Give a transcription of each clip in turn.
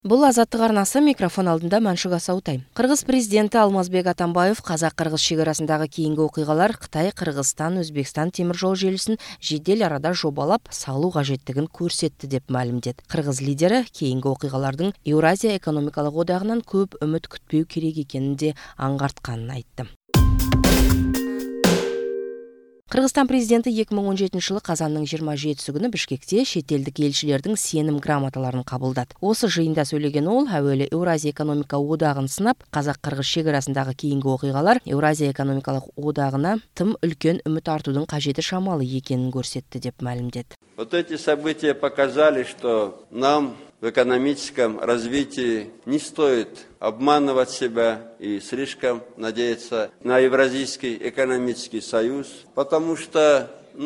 Бұл Азаттық арнасы, микрофон алдында Маншуга Саутай. Қырғыз президенті Алмазбек Атамбаев қазақ-қырғыз шекарасындағы кейінгі оқиғалар Қытай, Қырғызстан, Өзбекстан теміржол желісін жедел арада жобалап салу қажеттігін көрсетті деп мәлімдеді. Қырғыз лидері кейінгі оқиғалардың Еуразия экономикалық одағынан көп үміт күтпеу керек екенін де аңғартқанын айтты. Қырғызстан президенті 2017 жылы қазанның 27 күні Бішкекте шетелдік елшілердің сенім грамоталарын қабылдады. Осы жиында сөйлеген ол, әуелі Еуразия экономика одағын сынап, қазақ-қырғыз шекарасындағы кейінгі оқиғалар Еуразия экономикалық одағына тым үлкен үміт артудың қажеті шамалы екенін көрсетті деп мәлімдеді. Вот эти события показали, что нам в экономическом развитии не стоит обманывать себя и слишком надеяться на Евразийский экономический союз, потому что,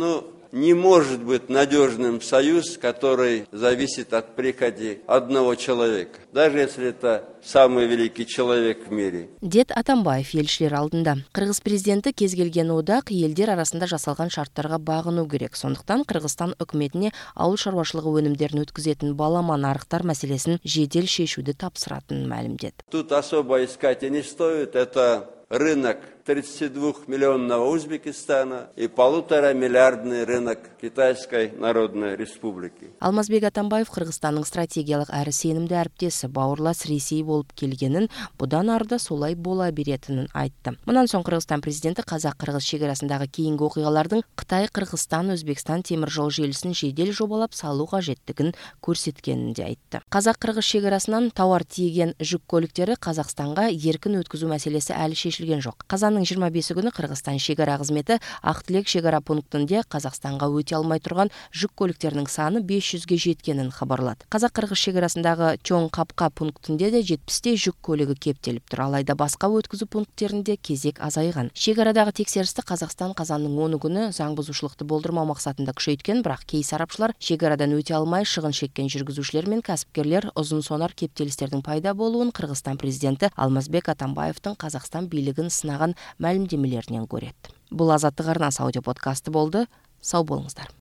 не может быть надежным союз, который зависит от прихоти одного человека, даже если это самый великий человек в мире. Дед Атамбаев елшілер алдында. Қырғыз президенті кез келген одақ елдер арасында жасалған шарттарға бағыну керек. Сондықтан Қырғызстан үкіметіне ауыл шаруашылығы өнімдерін өткізетін балама нарықтар мәселесін жедел шешуді тапсыратынын мәлімдеді. Тут особо искать и не стоит. Это рынок 32-миллионного Узбекистана и 1,5-миллиардный рынок Китайской Народной Республики. Алмазбек Атамбаев Қырғызстанның стратегиялық әрі сенімді әріптесі бауырлас Ресей болып келгенін, бұдан арда солай бола беретінін айтты. Мұнан соң Қырғызстан президенті қазақ-қырғыз шекарасындағы кейінгі оқиғалардың Қытай, Қырғызстан, Өзбекстан теміржол желісін жедел жобалап салу қажеттігін көрсеткенін де айтты. Қазақ-қырғыз шекарасынан тауар тиеген жүк көліктері Қазақстанға еркін өткізу мәселесі әлі шешілген жоқ. Қазанның 25 күні Қырғызстан шекара қызметі Ақтілек шекара пунктінде Қазақстанға өте алмай тұрған жүк көліктерінің саны 500-ге жеткенін хабарлады. Қазақ-қырғыз шекарасындағы Чоң Қапқа пунктінде де 70-те жүк көлігі кептеліп тұр, алайда басқа өткізу пункттерінде кезек азайған. Шекарадағы тексерісті Қазақстан қазанның 10 күні заң бұзушылықты болдырмау мақсатында күшейткен, бірақ кей сарапшылар шекарадан өте алмай шығын шеккен жүргізушілер мен кәсіпкерлер ұзын сонар кептелістердің пайда болуын Қырғызстан президенті Алмазбек Атамбаевтың Қазақстан билігін сынаған мәлімдемелерінен көреді. Бұл Азаттық арнасы аудиоподкасты болды. Сау болыңыздар.